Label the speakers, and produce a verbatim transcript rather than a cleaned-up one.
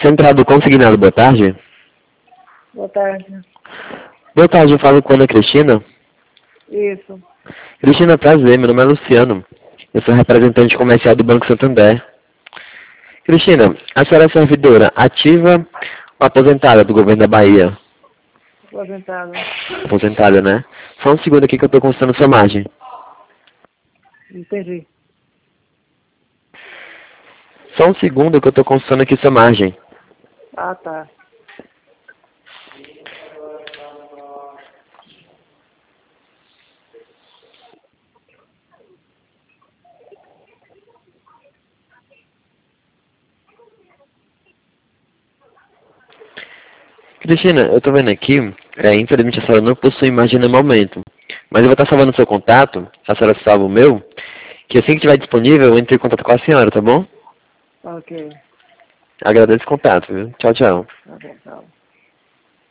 Speaker 1: Central do Consignado, boa tarde.
Speaker 2: Boa tarde.
Speaker 1: Boa tarde, eu falo com a Ana Cristina.
Speaker 2: Isso.
Speaker 1: Cristina, prazer, meu nome é Luciano. Eu sou representante comercial do Banco Santander. Cristina, a senhora é servidora ativa ou aposentada do governo da Bahia?
Speaker 2: Aposentada.
Speaker 1: Aposentada, né? Só um segundo aqui que eu estou consultando sua margem.
Speaker 2: Entendi.
Speaker 1: Só um segundo que eu estou consultando aqui sua margem.
Speaker 2: Ah, tá.
Speaker 1: Cristina, eu estou vendo aqui, é, infelizmente a senhora não possui imagem no momento, mas eu vou estar salvando o seu contato, a senhora salva o meu, que assim que estiver disponível eu entro em contato com a senhora, tá bom?
Speaker 2: Ok.
Speaker 1: Agradeço o contato, viu? Tchau, tchau.
Speaker 2: Tá bom.